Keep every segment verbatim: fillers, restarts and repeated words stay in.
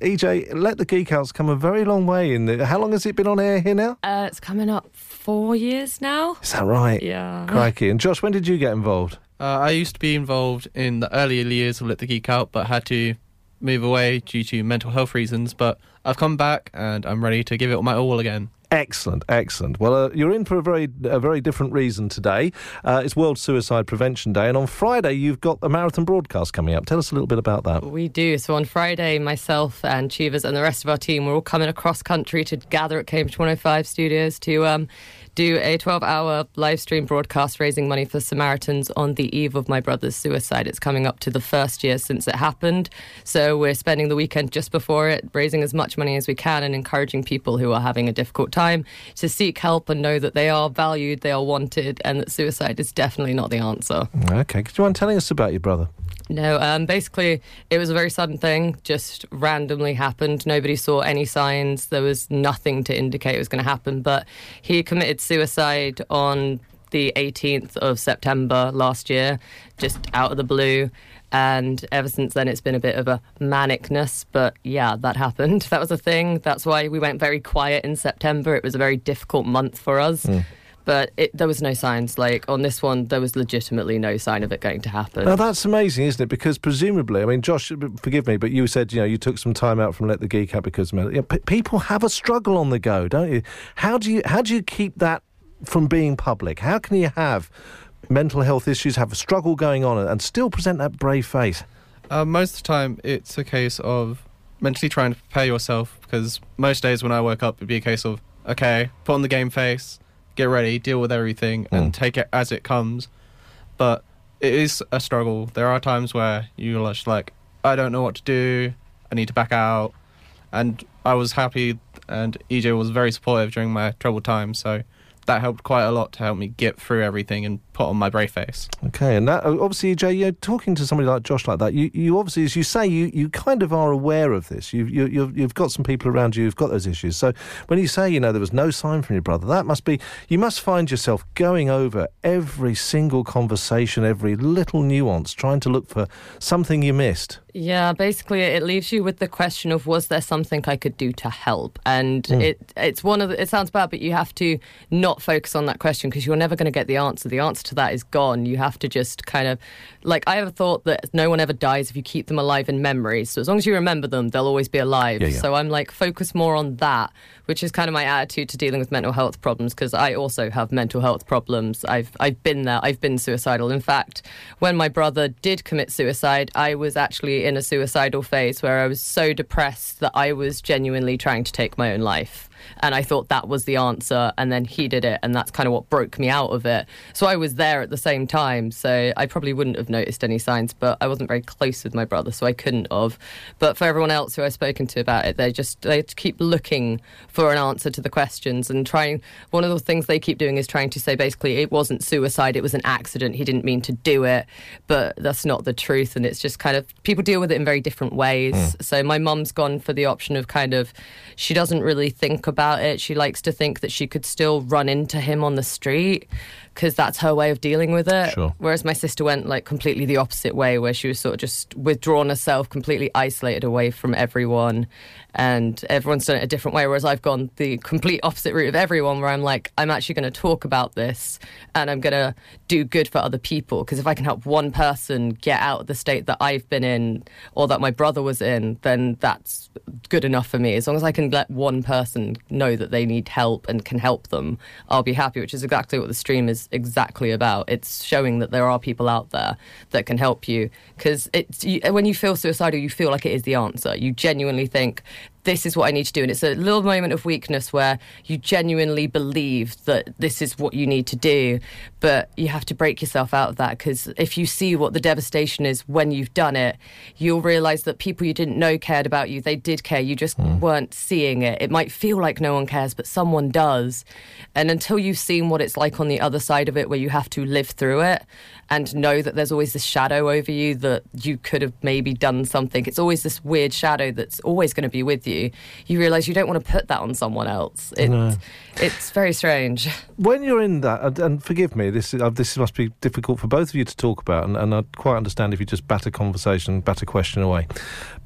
E J, Let the Geek Out's come a very long way. In the, how long has it been on air here now? Uh, it's coming up four years now. Is that right? Yeah. Crikey. And Josh, when did you get involved? Uh, I used to be involved in the earlier years of Let the Geek Out, but had to move away due to mental health reasons. But I've come back and I'm ready to give it my all again. Excellent, excellent. Well, uh, you're in for a very a very different reason today. Uh, it's World Suicide Prevention Day, and on Friday you've got a marathon broadcast coming up. Tell us a little bit about that. We do. So on Friday, myself and Chivas and the rest of our team, we're all coming across country to gather at Cambridge one oh five Studios to um, do a twelve-hour live stream broadcast raising money for Samaritans on the eve of my brother's suicide. It's coming up to the first year since it happened. So we're spending the weekend just before it, raising as much money as we can and encouraging people who are having a difficult time to seek help and know that they are valued, they are wanted, and that suicide is definitely not the answer. Okay. Do you mind telling us about your brother? No, um, basically, it was a very sudden thing, just randomly happened. Nobody saw any signs. There was nothing to indicate it was going to happen. But he committed suicide on the eighteenth of September last year, just out of the blue. And ever since then, it's been a bit of a manicness. But yeah, that happened. That was a thing. That's why we went very quiet in September. It was a very difficult month for us. Mm. But it, there was no signs. Like, on this one, there was legitimately no sign of it going to happen. Now, that's amazing, isn't it? Because presumably, I mean, Josh, forgive me, but you said, you know, you took some time out from Let the Geek Out because you know, p- people have a struggle on the go, don't you? How do you how do you keep that from being public? How can you have mental health issues, have a struggle going on, and still present that brave face? Uh, most of the time, it's a case of mentally trying to prepare yourself, because most days when I woke up, it'd be a case of, okay, put on the game face, get ready, deal with everything, and mm. take it as it comes. But it is a struggle. There are times where you're just like, I don't know what to do, I need to back out. And I was happy, and E J was very supportive during my troubled times, so that helped quite a lot to help me get through everything and put on my brave face. Okay, and that, obviously, E J, you know, talking to somebody like Josh like that, you, you obviously, as you say, you, you kind of are aware of this. You've, you, you've, you've got some people around you who've got those issues. So when you say, you know, there was no sign from your brother, that must be, you must find yourself going over every single conversation, every little nuance, trying to look for something you missed. Yeah, basically it leaves you with the question of, was there something I could do to help? And mm. it it's one of the, it sounds bad, but you have to not focus on that question because you're never going to get the answer. The answer to that is gone. You have to just kind of, like, I have a thought that no one ever dies if you keep them alive in memory. So as long as you remember them, they'll always be alive. Yeah, yeah. So I'm like, focus more on that, which is kind of my attitude to dealing with mental health problems, because I also have mental health problems. I've I've been there. I've been suicidal. In fact, when my brother did commit suicide, I was actually in a suicidal phase where I was so depressed that I was genuinely trying to take my own life. And I thought that was the answer, and then he did it, and that's kind of what broke me out of it. So I was there at the same time, so I probably wouldn't have noticed any signs, but I wasn't very close with my brother, so I couldn't have. But for everyone else who I've spoken to about it, they just they keep looking for an answer to the questions and trying. One of the things they keep doing is trying to say basically it wasn't suicide, it was an accident, he didn't mean to do it, but that's not the truth, and it's just kind of, people deal with it in very different ways. Mm. So my mum's gone for the option of kind of, she doesn't really think about about it. She likes to think that she could still run into him on the street because that's her way of dealing with it. Sure. Whereas my sister went like completely the opposite way, where she was sort of just withdrawn herself, completely isolated away from everyone, and everyone's done it a different way. Whereas I've gone the complete opposite route of everyone, where I'm like, I'm actually going to talk about this and I'm going to do good for other people, because if I can help one person get out of the state that I've been in or that my brother was in, then that's good enough for me. As long as I can let one person know that they need help and can help them, I'll be happy, which is exactly what the stream is exactly about. It's showing that there are people out there that can help you, because it's you, when you feel suicidal, you feel like it is the answer. You genuinely think, this is what I need to do. And it's a little moment of weakness where you genuinely believe that this is what you need to do. But you have to break yourself out of that, because if you see what the devastation is when you've done it, you'll realise that people you didn't know cared about you. They did care. You just mm. weren't seeing it. It might feel like no one cares, but someone does. And until you've seen what it's like on the other side of it, where you have to live through it and know that there's always this shadow over you that you could have maybe done something. It's always this weird shadow that's always going to be with you. You realise you don't want to put that on someone else. It, no. It's very strange. When you're in that, and, and forgive me, this uh, this must be difficult for both of you to talk about, and, and I quite understand if you just bat a conversation, bat a question away. But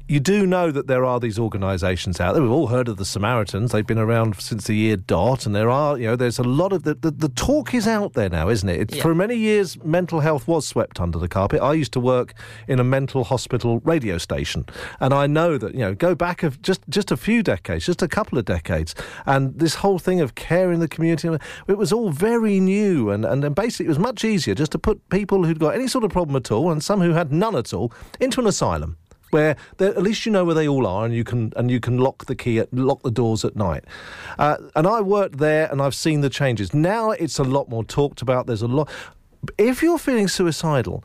you do know that there are these organisations out there. We've all heard of the Samaritans. They've been around since the year dot, and there are, you know, there's a lot of the the, the talk is out there now, isn't it? It's, yeah. For many years, mental health was swept under the carpet. I used to work in a mental hospital radio station, and I know that, you know, go back of just just a few decades, just a couple of decades, and this whole thing of care in the community, it was all very new, and and, and basically it was much easier just to put people who'd got any sort of problem at all, and some who had none at all, into an asylum, where at least you know where they all are, and you can and you can lock the key, at, lock the doors at night. Uh, and I worked there, and I've seen the changes. Now it's a lot more talked about. There's a lot. If you're feeling suicidal,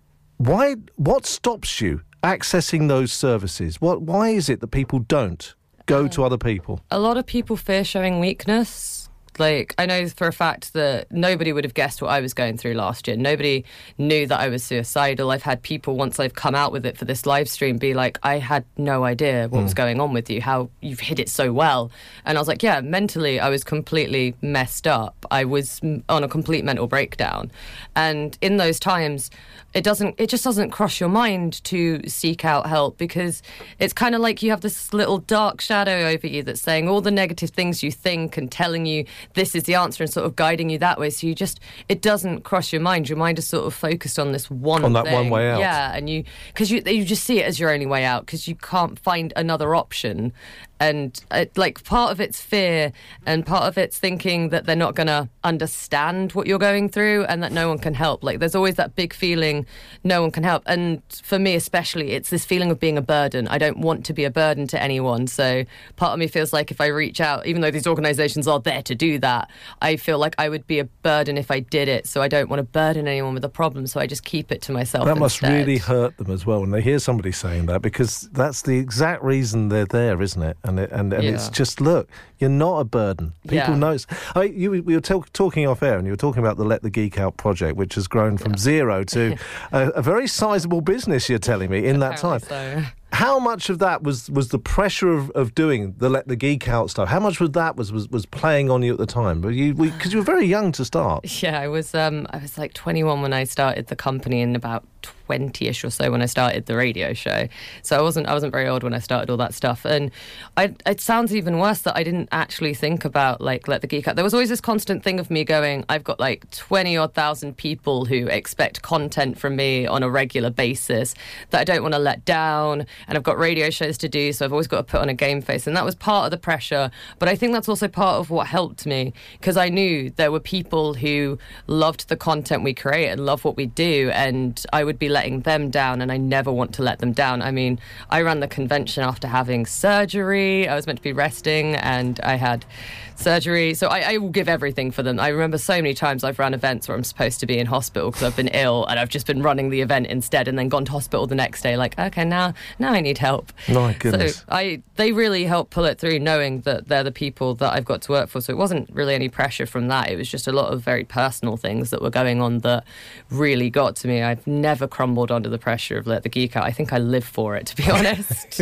why? What stops you accessing those services? What? Why is it that people don't go uh, to other people? A lot of people fear showing weakness. Like, I know for a fact that nobody would have guessed what I was going through last year. Nobody knew that I was suicidal. I've had people, once I've come out with it for this live stream, be like, I had no idea what mm. was going on with you, how you've hid it so well. And I was like, yeah, mentally, I was completely messed up. I was on a complete mental breakdown. And in those times, it doesn't, it just doesn't cross your mind to seek out help, because it's kind of like you have this little dark shadow over you that's saying all the negative things you think and telling you this is the answer and sort of guiding you that way. So you just, it doesn't cross your mind. Your mind is sort of focused on this one on that thing. one way out. Yeah, and you, because you, you just see it as your only way out, because you can't find another option. And it, like, part of it's fear, and part of it's thinking that they're not going to understand what you're going through, and that no one can help. Like, there's always that big feeling no one can help. And for me especially, it's this feeling of being a burden. I don't want to be a burden to anyone. So part of me feels like if I reach out, even though these organisations are there to do that, I feel like I would be a burden if I did it. So I don't want to burden anyone with a problem, so I just keep it to myself. That must instead. really hurt them as well when they hear somebody saying that, because that's the exact reason they're there, isn't it? And it, and, and yeah. it's just, look, you're not a burden. People yeah. know. I mean, you, we were talk, talking off air, and you were talking about the Let the Geek Out project, which has grown from yeah. zero to a, a very sizable business, you're telling me, in that time. So. How much of that was, was the pressure of, of doing the Let the Geek Out stuff? How much of that was, was, was playing on you at the time? But you, because you were very young to start. Yeah, I was. Um, I was like twenty-one when I started the company, and about twenty-ish or so when I started the radio show. So I wasn't. I wasn't very old when I started all that stuff. And I, it sounds even worse that I didn't actually think about like Let the Geek Out. There was always this constant thing of me going, I've got like twenty odd thousand people who expect content from me on a regular basis that I don't want to let down. And I've got radio shows to do, so I've always got to put on a game face. And that was part of the pressure. But I think that's also part of what helped me, because I knew there were people who loved the content we create and loved what we do, and I would be letting them down, and I never want to let them down. I mean, I ran the convention after having surgery. I was meant to be resting, and I had surgery. So I, I will give everything for them. I remember so many times I've run events where I'm supposed to be in hospital because I've been ill, and I've just been running the event instead, and then gone to hospital the next day like, okay, now now I need help. My goodness. So I they really help pull it through, knowing that they're the people that I've got to work for. So it wasn't really any pressure from that. It was just a lot of very personal things that were going on that really got to me. I've never crumbled under the pressure of Let the Geek Out. I think I live for it, to be honest.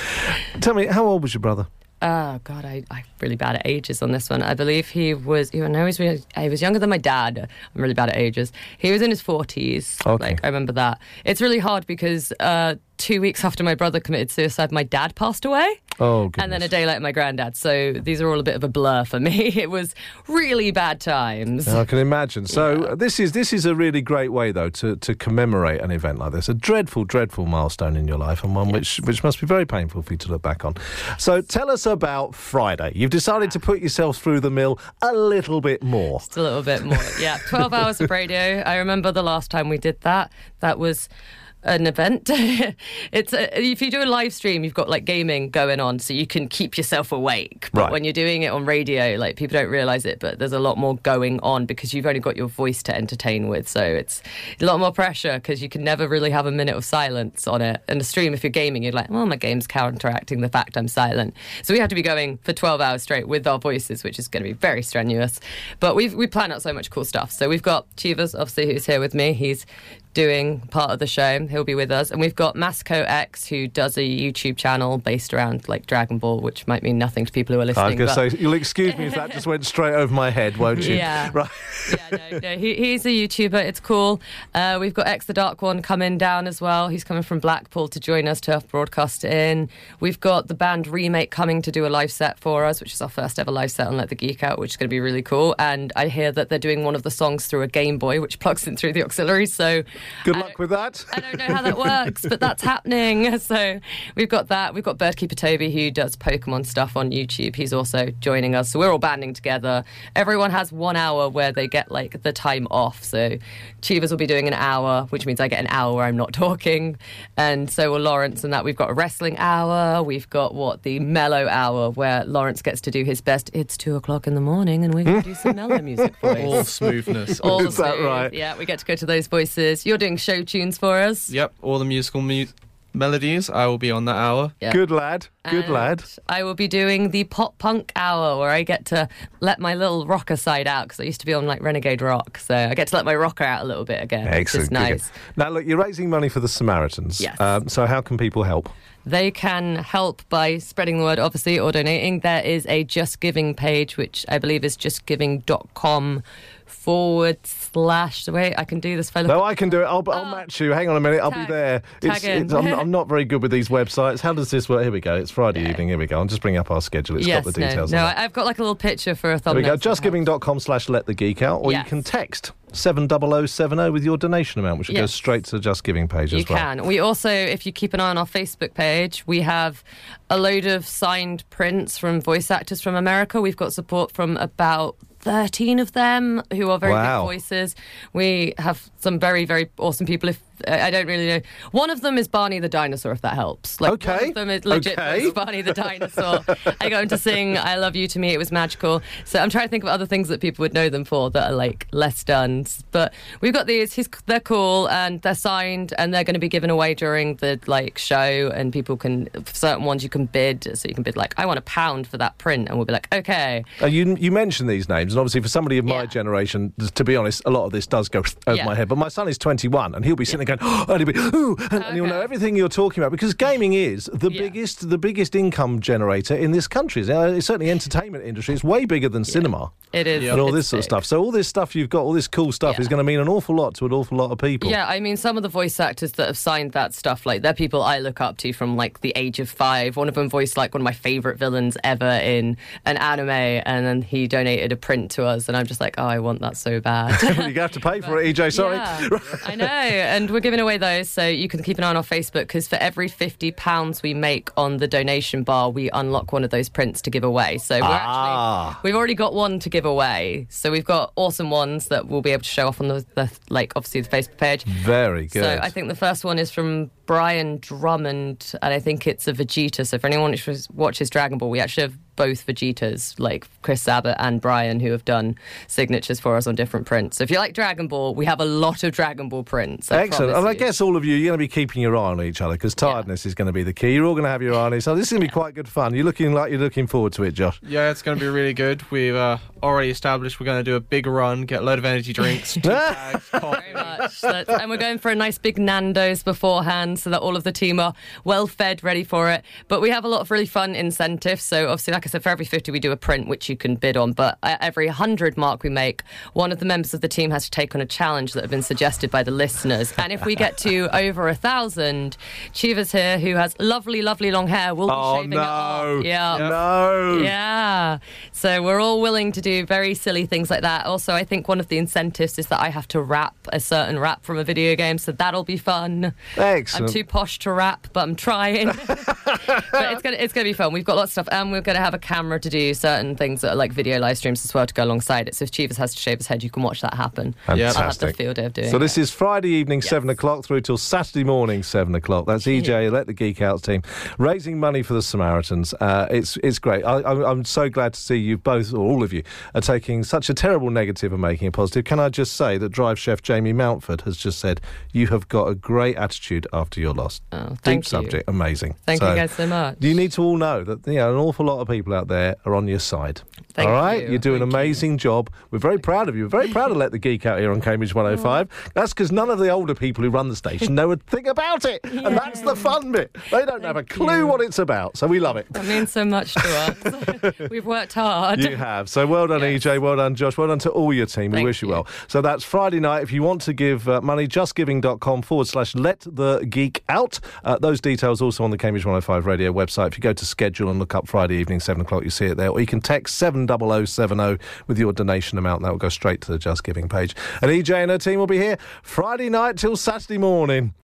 Tell me, how old was your brother? Oh, God, I, I'm really bad at ages on this one. I believe he was, you know, he was, he was younger than my dad. I'm really bad at ages. He was in his forties. Okay. Like, I remember that. It's really hard because uh, two weeks after my brother committed suicide, my dad passed away. Oh, goodness. And then a day later, my granddad. So these are all a bit of a blur for me. It was really bad times. I can imagine. So Yeah. this is this is a really great way, though, to, to commemorate an event like this. A dreadful, dreadful milestone in your life, and one Yes. which, which must be very painful for you to look back on. So tell us about Friday. You've decided to put yourself through the mill a little bit more. Just a little bit more. Yeah, twelve hours of radio. I remember the last time we did that. That was an event. It's a, if you do a live stream, you've got like gaming going on, so you can keep yourself awake. But Right. when you're doing it on radio, like people don't realise it, but there's a lot more going on because you've only got your voice to entertain with. So it's a lot more pressure because you can never really have a minute of silence on it. And a stream, if you're gaming, you're like, well, my game's counteracting the fact I'm silent. So we have to be going for twelve hours straight with our voices, which is going to be very strenuous. But we've we plan out so much cool stuff. So we've got Chivas, obviously, who's here with me. He's doing part of the show. He'll be with us. And we've got Masco X, who does a YouTube channel based around like Dragon Ball, which might mean nothing to people who are listening. I was going to but... say, you'll excuse me if that just went straight over my head, won't you? Yeah. Right. yeah, no, no. He, he's a YouTuber. It's cool. Uh, we've got X the Dark One coming down as well. He's coming from Blackpool to join us to broadcast it in. We've got the band Remake coming to do a live set for us, which is our first ever live set on Let the Geek Out, which is going to be really cool. And I hear that they're doing one of the songs through a Game Boy, which plugs in through the auxiliary. So good luck with that. I don't know how that works, but that's happening. So we've got that. We've got Birdkeeper Toby, who does Pokemon stuff on YouTube. He's also joining us. So we're all banding together. Everyone has one hour where they get like the time off. So Chivas will be doing an hour, which means I get an hour where I'm not talking. And so will Lawrence and that. We've got a wrestling hour. We've got what the mellow hour where Lawrence gets to do his best. It's two o'clock in the morning and we're going to do some mellow music voice. All smoothness. All Is that smooth. right? Yeah, we get to go to those voices. You're doing show tunes for us. Yep, all the musical mu- melodies. I will be on that hour. Yeah. Good lad. Good And lad. I will be doing the pop punk hour where I get to let my little rocker side out because I used to be on like Renegade Rock. So I get to let my rocker out a little bit again. Excellent. Which is nice. Good. Now, look, you're raising money for the Samaritans. Yes. Um, so how can people help? They can help by spreading the word, obviously, or donating. There is a Just Giving page, which I believe is justgiving.com forward slash. Wait, I can do this. If I look No, I can do it. I'll, I'll Oh. match you. Hang on a minute. I'll Tag- be there. tag It's, in. it's, I'm, I'm not very good with these websites. How does this work? Here we go. It's Friday evening. Here we go. I'll just bring up our schedule. It's yes, got the details no, no, on it. I- I've got like a little picture for a There thumbnail. we go. so it helps. Justgiving.com slash let the geek out. Or Yes. you can text seven double oh seven oh with your donation amount, which will go Yes. straight to the Just Giving page You as well. can. We also, if you keep an eye on our Facebook page, we have a load of signed prints from voice actors from America. We've got support from about thirteen of them who are very Wow. big voices. We have some very, very awesome people. If I don't really know. One of them is Barney the dinosaur, if that helps. Like, Okay. One of them is legit Okay. voice Barney the dinosaur. I got him to sing I Love You to Me. It was magical. So I'm trying to think of other things that people would know them for that are like less done. But we've got these. He's, they're cool and they're signed and they're going to be given away during the like show. And people can, certain ones you can bid. So you can bid like, I want a pound for that print. And we'll be like, okay. Uh, you you mentioned these names, and obviously for somebody of my Yeah. generation, to be honest, a lot of this does go over Yeah. my head. But my son is twenty-one, and he'll be sitting there going, oh, and he'll be, ooh, and, and he'll know Okay. everything you're talking about because gaming is the Yeah. biggest the biggest income generator in this country. Uh, it's certainly entertainment industry. It's way bigger than cinema It is. and all it's this sort of sick. stuff. So all this stuff you've got, all this cool stuff, Yeah. is going to mean an awful lot to an awful lot of people. Yeah, I mean, some of the voice actors that have signed that stuff, like, they're people I look up to from, like, the age of five. One of them voiced, like, one of my favourite villains ever in an anime, and then he donated a print to us, and I'm just like, oh, I want that so bad. You have to pay for it, E J. Sorry. Yeah, I know, and we're giving away those, so you can keep an eye on our Facebook, because for every fifty pounds we make on the donation bar, we unlock one of those prints to give away. So we're Ah. actually, we've already got one to give away, so we've got awesome ones that we'll be able to show off on the, the like, obviously the Facebook page. Very good. So I think the first one is from Brian Drummond, and I think it's a Vegeta. So for anyone who watches Dragon Ball, we actually have both Vegetas, like Chris Sabat and Brian, who have done signatures for us on different prints. So if you like Dragon Ball, we have a lot of Dragon Ball prints. I Excellent. promise And I you. guess all of you, you're going to be keeping your eye on each other because tiredness is going to be the key. You're all going to have your eye on each other. This is going to be quite good fun. You're looking like you're looking forward to it, Josh. Yeah, it's going to be really good. We've uh, already established we're going to do a big run, get a load of energy drinks, tea bags, coffee. Very much. That's- and we're going for a nice big Nando's beforehand so that all of the team are well fed, ready for it. But we have a lot of really fun incentives. So obviously, like I said, for every fifty we do a print which you can bid on. But at every one hundred mark we make, one of the members of the team has to take on a challenge that have been suggested by the listeners. And if we get to over a thousand, Chivas here, who has lovely, lovely long hair, will be Oh, shaving it no. off. Yeah. No. Yeah. So we're all willing to do very silly things like that. Also, I think one of the incentives is that I have to rap a certain rap from a video game, so that'll be fun. Excellent. I'm too posh to rap, but I'm trying. But it's gonna it's gonna be fun. We've got lots of stuff, and we're gonna have a camera to do certain things that are like video live streams as well to go alongside it. So if Chivas has to shave his head, you can watch that happen. Yeah. I'll have the Fantastic. field day of doing So this it. is Friday evening, Yes. seven o'clock, through till Saturday morning, seven o'clock. That's E J, Let the Geek Out team, raising money for the Samaritans. Uh, it's it's great. I, I'm, I'm so glad to see you both, or all of you, are taking such a terrible negative and making it positive. Can I just say that Drive chef Jamie Mountford has just said, you have got a great attitude after your loss. Oh, Deep thank you. subject, amazing. Thank So, you guys so much. You need to all know that, you know, an awful lot of people out there are on your side. Thank All right, you. you do an Thank amazing you. job. We're very proud of you. We're very proud to let the geek out here on Cambridge one oh five. That's because none of the older people who run the station know a thing about it. Yeah. And that's the fun bit. They don't Thank have a clue you. what it's about. So we love it. That means so much to us. We've worked hard. You have. So well done, Yes. E J. Well done, Josh. Well done to all your team. We Thank wish you you. well. So that's Friday night. If you want to give uh, money, justgiving.com forward slash let the geek out. Uh, those details also on the Cambridge one oh five radio website. If you go to schedule and look up Friday evening, seven o'clock, you see it there. Or you can text seven oh oh seven oh with your donation amount. That will go straight to the Just Giving page. And E J and her team will be here Friday night till Saturday morning.